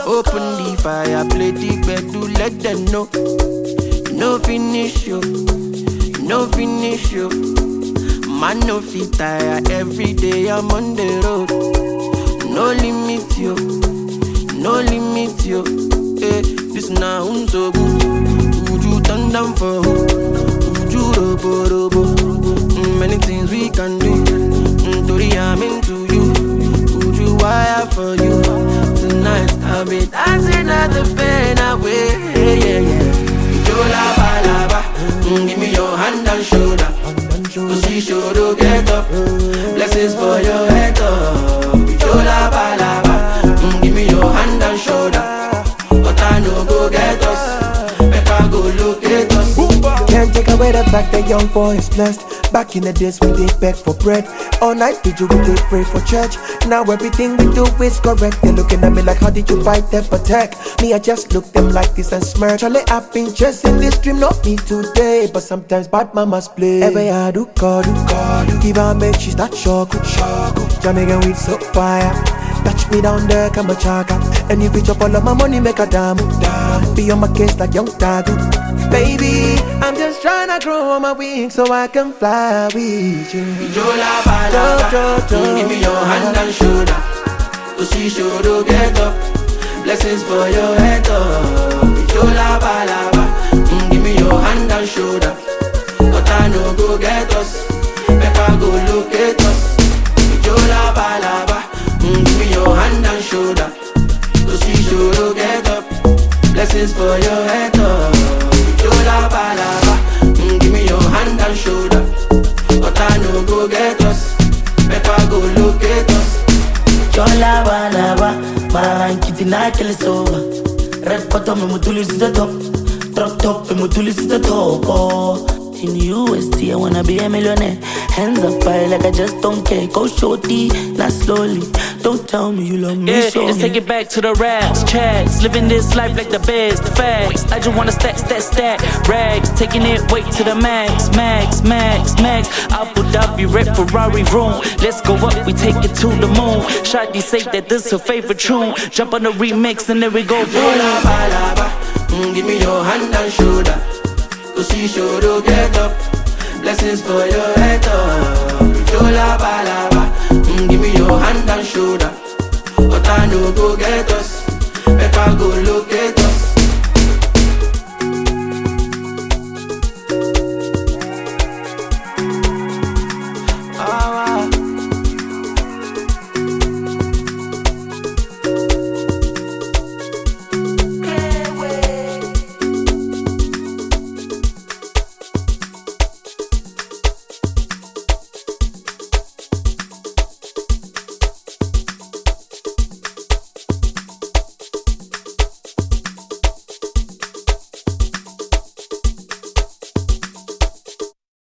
Open the fire, play the bed, do let them know. No finish you, no finish you. Man no fit tire, every day I'm on the road. No limit you, no limit you. This now so good. Would you turn down for who? Would you robo? Many things we can do. Tori, I'm into you. Would you wire for you? Tonight I'll be dancing at the pen away. Jola balaba, give me your hand and shoulder. Cause she sure to get up. Blessings for your head up. Jola balaba, give me your hand and shoulder. But I know go get us. Better go locate us. Can't take away the fact that young boy is blessed. Back in the days we did beg for bread. All night we did pray for church. Now everything we do is correct. They're looking at me like, how did you buy that protect? Me, I just look them like this and smirk. Charlie, I've been chasing this dream, not me today. But sometimes bad mamas play. Every I do call. Give her make she start shock. Jamaican weed so fire. Touch me down there, come a chaka. And if you chop all of my money, make a damn. Be on my case like young Tagu. Baby, I'm just trying to grow on my wings so I can fly with you. Jola balaba, give me your hand and shoulder. Cause she sure to get up. Blessings for your head up. Jola balaba, give me your hand and shoulder. But I know go get us. Better go locate us. Jola balaba, give me your hand and shoulder. Cause she sure to get up. Blessings for your head up. Jola balaba, give me your hand and shoulder. But I know go get us. Better go locate us. Jola balaba, man kitty na kill is over. Red bottom and mutulis is the top. Drop top and mutulis is the top. Oh. In USD, I wanna be a millionaire. Hands up high like I just don't care. Go shorty, not slowly. Don't tell me you love me, show let's me. take it back to the raps, checks. Living this life like the best, the facts. I just wanna stack rags. Taking it way to the max. Abu Dhabi, red Ferrari room. Let's go up, we take it to the moon. Shawty say that this her favorite tune. Jump on the remix and there we go, boom. Jola balaba, give me your hand and shoulder. Cause she sure to get up. Blessings for your head up. Jola balaba, give me your hand and shoulder. But I know go get us. Better go low.